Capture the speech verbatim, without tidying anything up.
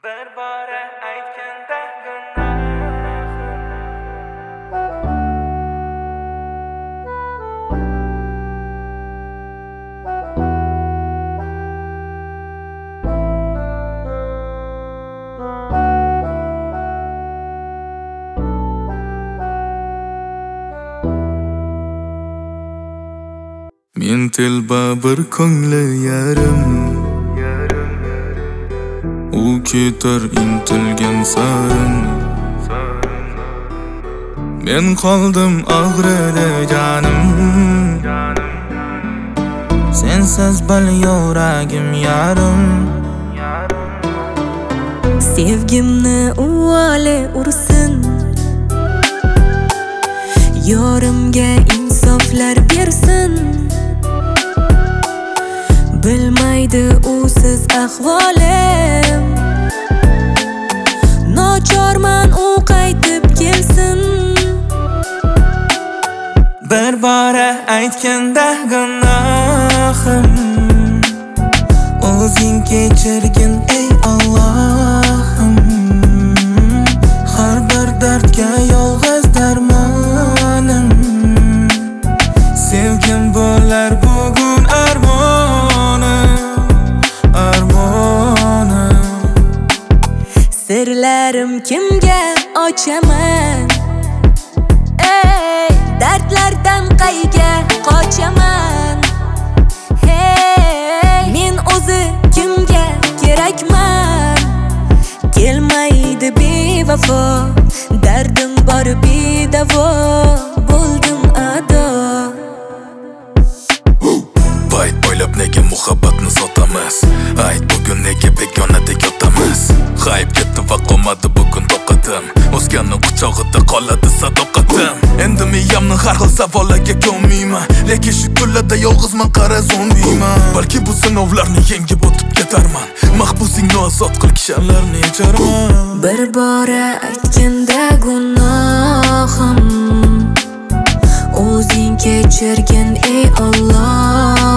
Bir bora aytganda gunohim Men telba bir ko'ngli yarim, u ketar intilgan sarin. Men qoldim og'rida jonim, sensiz bil yuragim yarim. Sevgimni uvoli ursin, yorimga insoflar bersin. Bilmaydi usiz ahvolim, nochorman u qaytib kelsin. Bir bora aytganda gunohim o'zing kechirgin ey Allohim. Har bir dardga yolg'iz darmonim, sevgim bo'lar bugun armonim, armonim. Sirlarim kimga ochaman, ey dardlardan qayga qochaman. Hey, men o'zi kimga kerakman, kelmaydi bevafo, dardim bor bedavo, bo'ldim ado. Bayt o'ylab nega muhabbatni sotamiz, ayt bugun nega begonada yotamiz. G'ayb ketdi va qolmadi bugun toqatim, o'zganning quchog'ida qoladi sadoqatim. Endi miyamni har xil savollarga ko'nmayman, lekin shu kunlarda yolg'izman, qara zombiyman. Balki bu sinovlarni yengib o'tib ketarman, mahbusingni ozod qil, kishanlarni yecharman. Bir bora aytganda gunohim, o'zing kechirgin ey Alloh.